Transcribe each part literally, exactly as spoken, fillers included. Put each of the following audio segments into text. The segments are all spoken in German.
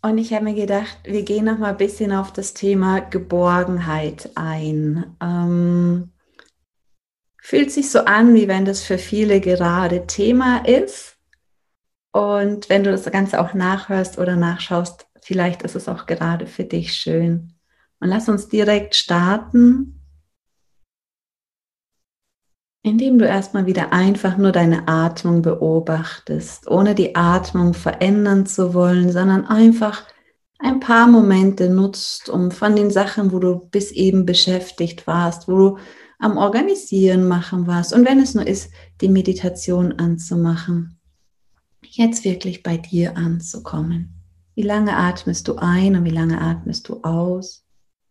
Und ich habe mir gedacht, wir gehen noch mal ein bisschen auf das Thema Geborgenheit ein. Ähm, fühlt sich so an, wie wenn das für viele gerade Thema ist. Und wenn du das Ganze auch nachhörst oder nachschaust, vielleicht ist es auch gerade für dich schön. Und lass uns direkt starten, indem du erstmal wieder einfach nur deine Atmung beobachtest, ohne die Atmung verändern zu wollen, sondern einfach ein paar Momente nutzt, um von den Sachen, wo du bis eben beschäftigt warst, wo du am Organisieren machen warst, und wenn es nur ist, die Meditation anzumachen, jetzt wirklich bei dir anzukommen. Wie lange atmest du ein und wie lange atmest du aus?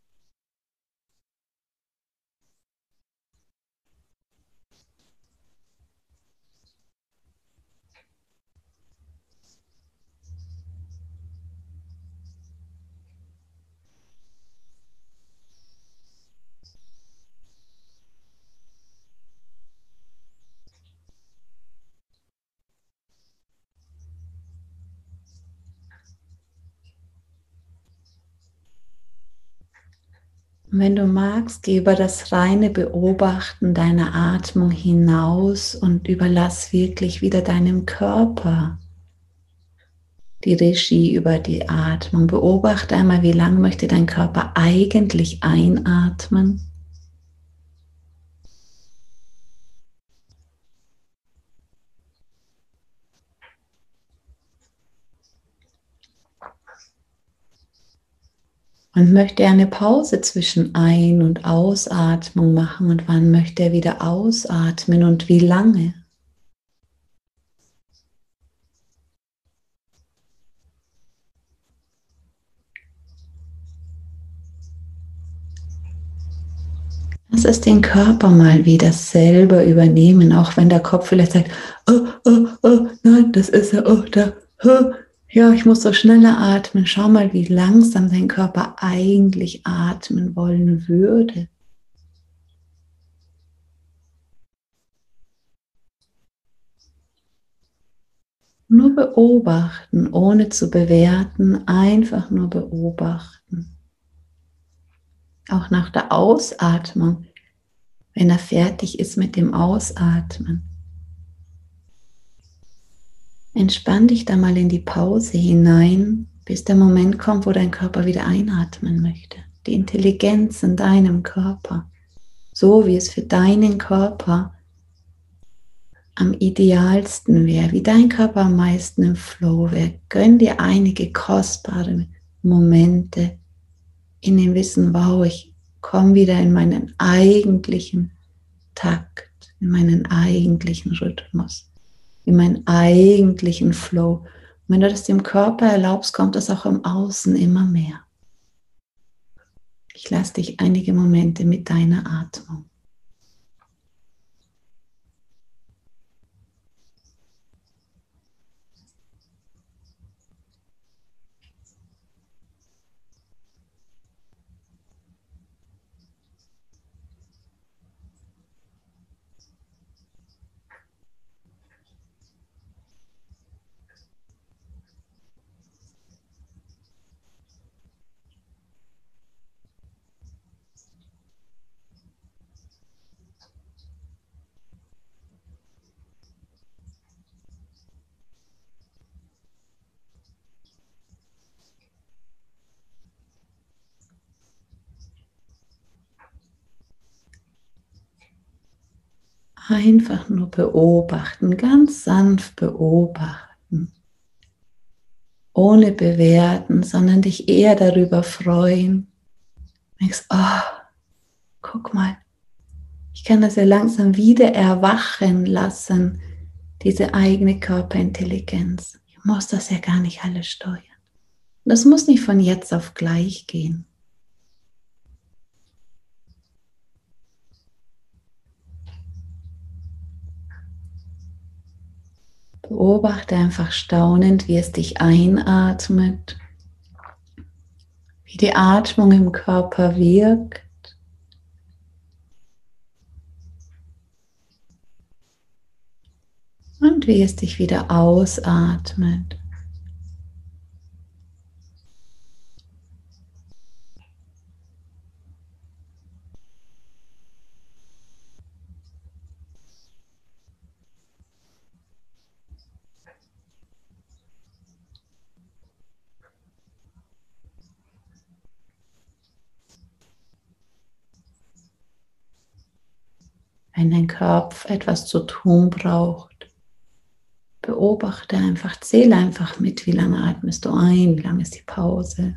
Und wenn du magst, geh über das reine Beobachten deiner Atmung hinaus und überlass wirklich wieder deinem Körper die Regie über die Atmung. Beobachte einmal, wie lang möchte dein Körper eigentlich einatmen. Und möchte er eine Pause zwischen Ein- und Ausatmung machen, und wann möchte er wieder ausatmen und wie lange? Lass es den Körper mal wieder selber übernehmen, auch wenn der Kopf vielleicht sagt, oh, oh, oh, nein, das ist er, oh, da, oh, ja, ich muss so schneller atmen. Schau mal, wie langsam dein Körper eigentlich atmen wollen würde. Nur beobachten, ohne zu bewerten, einfach nur beobachten. Auch nach der Ausatmung, wenn er fertig ist mit dem Ausatmen. Entspann dich da mal in die Pause hinein, bis der Moment kommt, wo dein Körper wieder einatmen möchte. Die Intelligenz in deinem Körper, so wie es für deinen Körper am idealsten wäre, wie dein Körper am meisten im Flow wäre. Gönn dir einige kostbare Momente in dem Wissen, wow, ich komme wieder in meinen eigentlichen Takt, in meinen eigentlichen Rhythmus, in meinen eigentlichen Flow. Und wenn du das dem Körper erlaubst, kommt das auch im Außen immer mehr. Ich lasse dich einige Momente mit deiner Atmung. Einfach nur beobachten, ganz sanft beobachten, ohne bewerten, sondern dich eher darüber freuen. Du denkst, oh, guck mal, ich kann das ja langsam wieder erwachen lassen, diese eigene Körperintelligenz. Ich muss das ja gar nicht alles steuern. Das muss nicht von jetzt auf gleich gehen. Beobachte einfach staunend, wie es dich einatmet, wie die Atmung im Körper wirkt. Und wie es dich wieder ausatmet. Wenn dein Kopf etwas zu tun braucht, beobachte einfach, zähle einfach mit, wie lange atmest du ein, wie lange ist die Pause.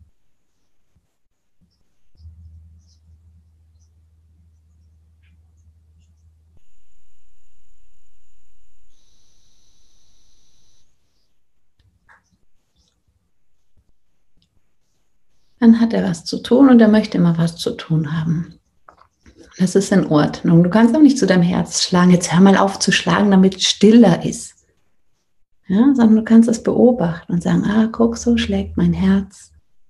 Dann hat er was zu tun und er möchte immer was zu tun haben. Das ist in Ordnung. Du kannst auch nicht zu deinem Herz schlagen, jetzt hör mal auf zu schlagen, damit es stiller ist. Ja, sondern du kannst es beobachten und sagen, ah, guck, so schlägt mein Herz.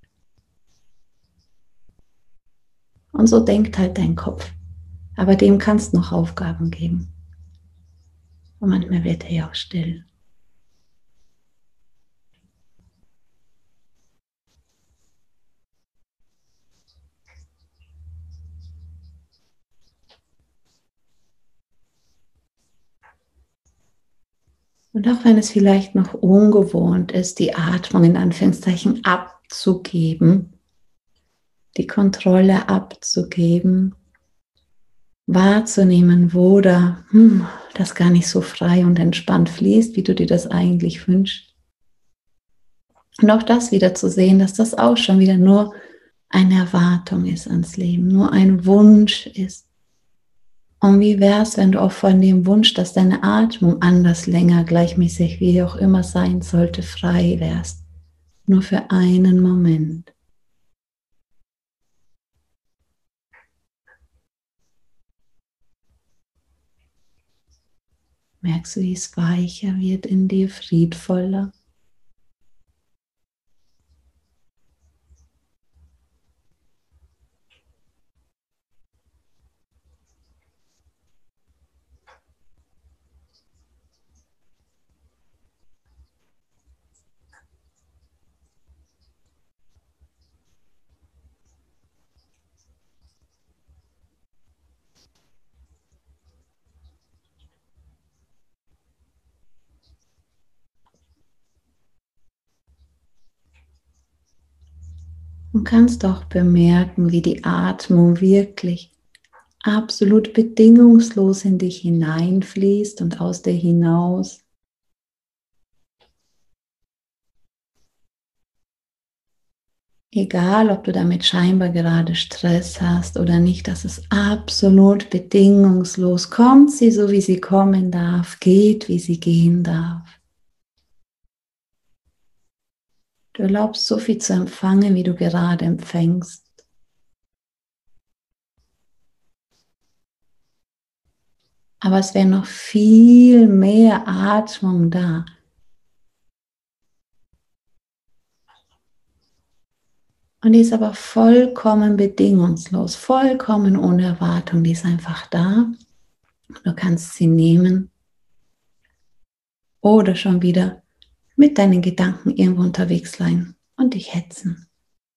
Und so denkt halt dein Kopf. Aber dem kannst du noch Aufgaben geben. Und manchmal wird er ja auch still. Und auch wenn es vielleicht noch ungewohnt ist, die Atmung in Anführungszeichen abzugeben, die Kontrolle abzugeben, wahrzunehmen, wo da hm, das gar nicht so frei und entspannt fließt, wie du dir das eigentlich wünschst. Und auch das wieder zu sehen, dass das auch schon wieder nur eine Erwartung ist ans Leben, nur ein Wunsch ist. Und wie wäre es, wenn du auch von dem Wunsch, dass deine Atmung anders, länger, gleichmäßig, wie auch immer sein sollte, frei wärst? Nur für einen Moment. Merkst du, wie es weicher wird in dir, friedvoller? Und kannst auch bemerken, wie die Atmung wirklich absolut bedingungslos in dich hineinfließt und aus dir hinaus. Egal, ob du damit scheinbar gerade Stress hast oder nicht, das ist absolut bedingungslos. Kommt sie so, wie sie kommen darf, geht, wie sie gehen darf. Du erlaubst so viel zu empfangen, wie du gerade empfängst. Aber es wäre noch viel mehr Atmung da. Und die ist aber vollkommen bedingungslos, vollkommen ohne Erwartung. Die ist einfach da. Du kannst sie nehmen oder schon wieder mit deinen Gedanken irgendwo unterwegs sein und dich hetzen.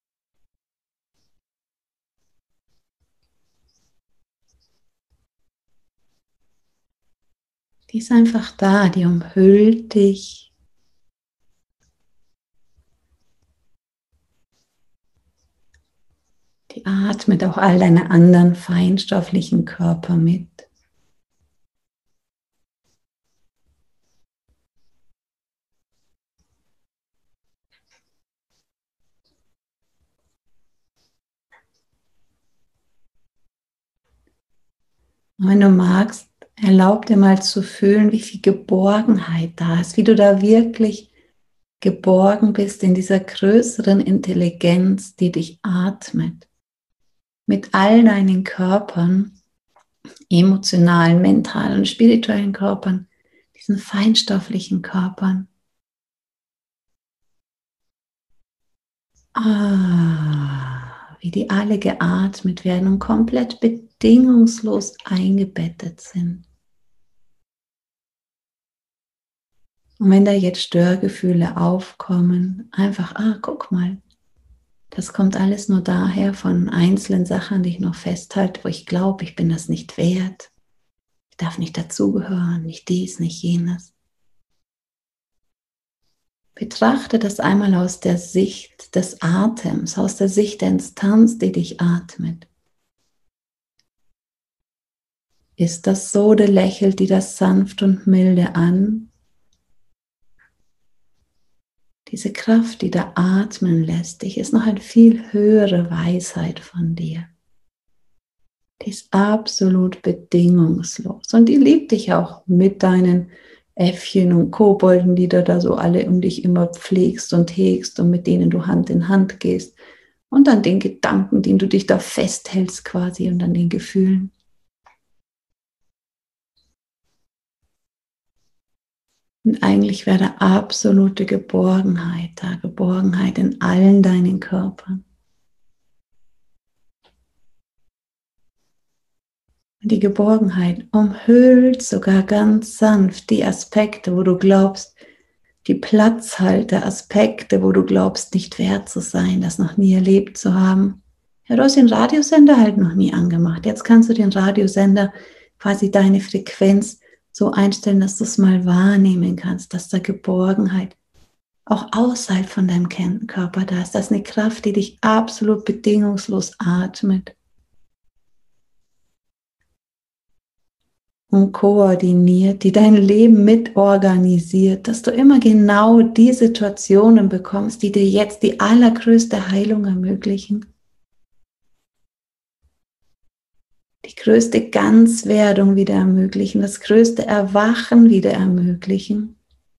Die ist einfach da, die umhüllt dich. Die atmet auch all deine anderen feinstofflichen Körper mit. Und wenn du magst, erlaub dir mal zu fühlen, wie viel Geborgenheit da ist, wie du da wirklich geborgen bist in dieser größeren Intelligenz, die dich atmet. Mit all deinen Körpern, emotionalen, mentalen, spirituellen Körpern, diesen feinstofflichen Körpern. Ah, wie die alle geatmet werden und komplett bedingungslos eingebettet sind. Und wenn da jetzt Störgefühle aufkommen, einfach, ah, guck mal, das kommt alles nur daher von einzelnen Sachen, die ich noch festhalte, wo ich glaube, ich bin das nicht wert. Ich darf nicht dazugehören, nicht dies, nicht jenes. Betrachte das einmal aus der Sicht des Atems, aus der Sicht der Instanz, die dich atmet. ist das so, oder lächelt die das sanft und milde an? Diese Kraft, die da atmen lässt dich, ist noch eine viel höhere Weisheit von dir. Die ist absolut bedingungslos und die liebt dich auch mit deinen Äffchen und Kobolden, die du da so alle um dich immer pflegst und hegst und mit denen du Hand in Hand gehst. Und an den Gedanken, denen du dich da festhältst quasi, und an den Gefühlen. Und eigentlich wäre da absolute Geborgenheit da, Geborgenheit in allen deinen Körpern. Und die Geborgenheit umhüllt sogar ganz sanft die Aspekte, wo du glaubst, die Platzhalter, Aspekte, wo du glaubst, nicht wert zu sein, das noch nie erlebt zu haben. Ja, du hast den Radiosender halt noch nie angemacht. Jetzt kannst du den Radiosender, quasi deine Frequenz, so einstellen, dass du es mal wahrnehmen kannst, dass da Geborgenheit auch außerhalb von deinem Körper da ist. Das ist eine Kraft, die dich absolut bedingungslos atmet und koordiniert, die dein Leben mitorganisiert, dass du immer genau die Situationen bekommst, die dir jetzt die allergrößte Heilung ermöglichen. Die größte Ganzwerdung wieder ermöglichen, das größte Erwachen wieder ermöglichen.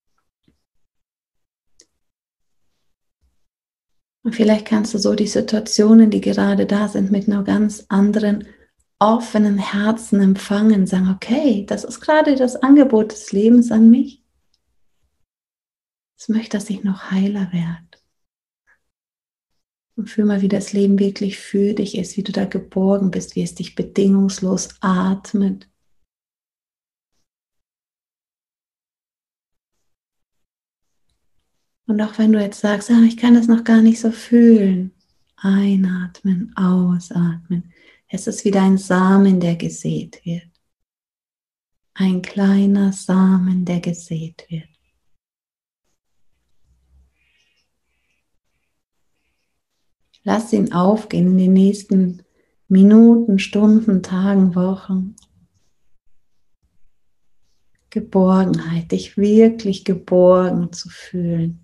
Und vielleicht kannst du so die Situationen, die gerade da sind, mit einer ganz anderen, offenen Herzen empfangen, sagen, okay, das ist gerade das Angebot des Lebens an mich. Ich möchte, dass ich noch heiler werde. Und fühl mal, wie das Leben wirklich für dich ist, wie du da geborgen bist, wie es dich bedingungslos atmet. Und auch wenn du jetzt sagst, ah, ich kann das noch gar nicht so fühlen, einatmen, ausatmen. Es ist wieder ein Samen, der gesät wird. Ein kleiner Samen, der gesät wird. Lass ihn aufgehen in den nächsten Minuten, Stunden, Tagen, Wochen. Geborgenheit, dich wirklich geborgen zu fühlen.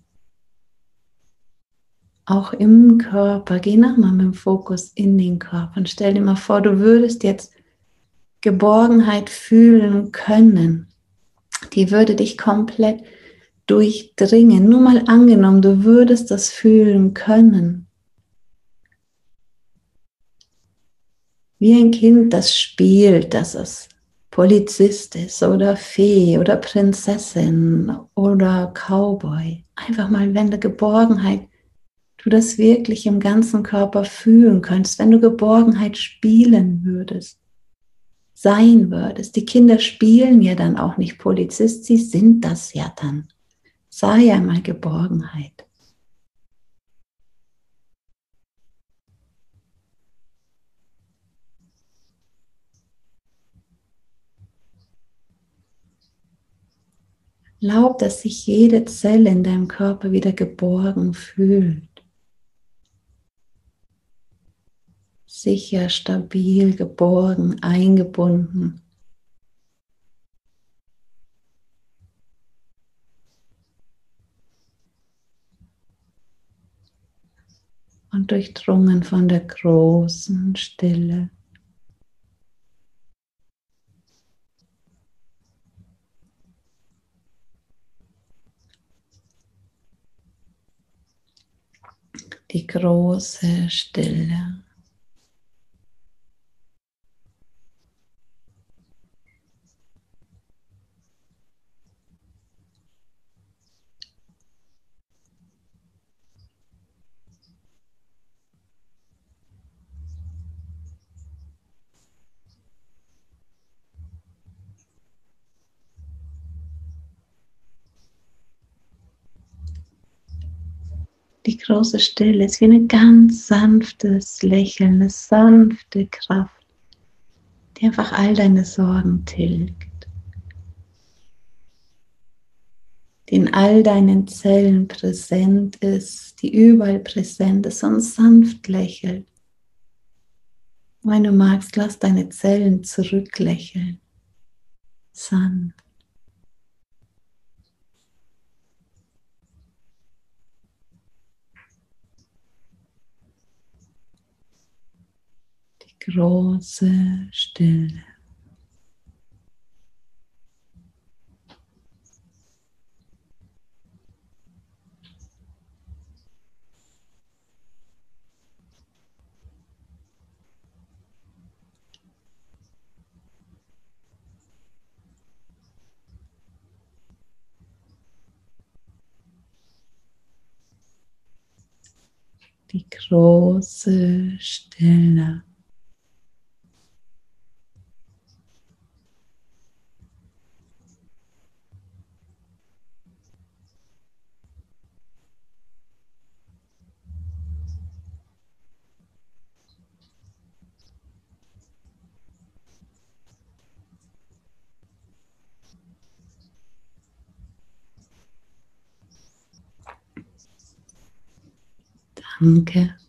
Auch im Körper, geh nochmal mit dem Fokus in den Körper und stell dir mal vor, du würdest jetzt Geborgenheit fühlen können. Die würde dich komplett durchdringen. Nur mal angenommen, du würdest das fühlen können. Wie ein Kind, das spielt, dass es Polizist ist oder Fee oder Prinzessin oder Cowboy. Einfach mal, wenn der Geborgenheit, du das wirklich im ganzen Körper fühlen könntest, wenn du Geborgenheit spielen würdest, sein würdest. Die Kinder spielen ja dann auch nicht Polizist, sie sind das ja dann. Sei einmal Geborgenheit. Erlaub, dass sich jede Zelle in deinem Körper wieder geborgen fühlt. Sicher, stabil, geborgen, eingebunden. Und durchdrungen von der großen Stille. Die große Stille. Die große Stille ist wie ein ganz sanftes Lächeln, eine sanfte Kraft, die einfach all deine Sorgen tilgt, die in all deinen Zellen präsent ist, die überall präsent ist und sanft lächelt. Wenn du magst, lass deine Zellen zurücklächeln. sanft. Die große Stille. Die große Stille. Danke